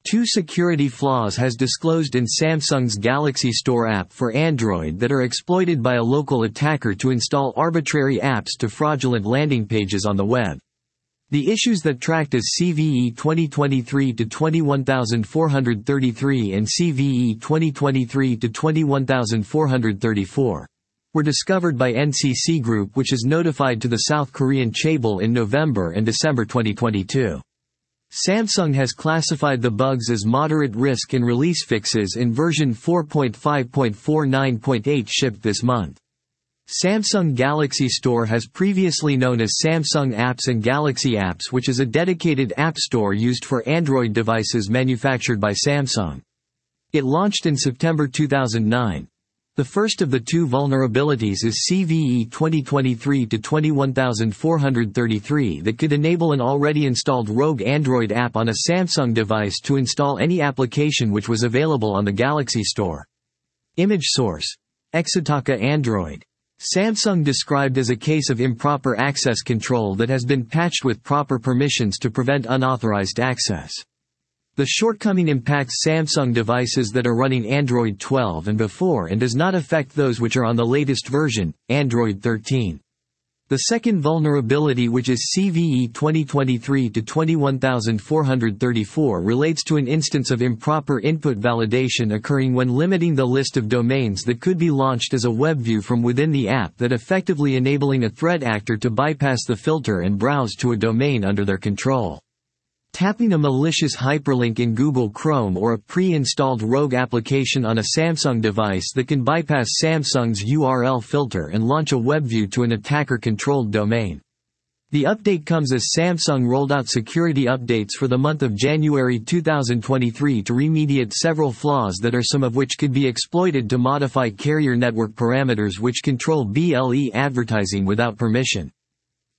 2 security flaws has disclosed in Samsung's Galaxy Store app for Android that are exploited by a local attacker to install arbitrary apps to fraudulent landing pages on the web. The issues that tracked as CVE 2023-21433 and CVE 2023-21434 were discovered by NCC Group, which is notified to the South Korean Chaebol in November and December 2022. Samsung has classified the bugs as moderate risk and release fixes in version 4.5.49.8 shipped this month. Samsung Galaxy Store has previously known as Samsung Apps and Galaxy Apps, which is a dedicated app store used for Android devices manufactured by Samsung. It launched in September 2009. The first of the 2 vulnerabilities is CVE 2023-21433 that could enable an already installed rogue Android app on a Samsung device to install any application which was available on the Galaxy Store. Image source: Exataka Android. Samsung described as a case of improper access control that has been patched with proper permissions to prevent unauthorized access. The shortcoming impacts Samsung devices that are running Android 12 and before and does not affect those which are on the latest version, Android 13. The second vulnerability, which is CVE 2023-21434, relates to an instance of improper input validation occurring when limiting the list of domains that could be launched as a web view from within the app, that effectively enabling a threat actor to bypass the filter and browse to a domain under their control. Tapping a malicious hyperlink in Google Chrome or a pre-installed rogue application on a Samsung device that can bypass Samsung's URL filter and launch a web view to an attacker-controlled domain. The update comes as Samsung rolled out security updates for the month of January 2023 to remediate several flaws that are some of which could be exploited to modify carrier network parameters which control BLE advertising without permission.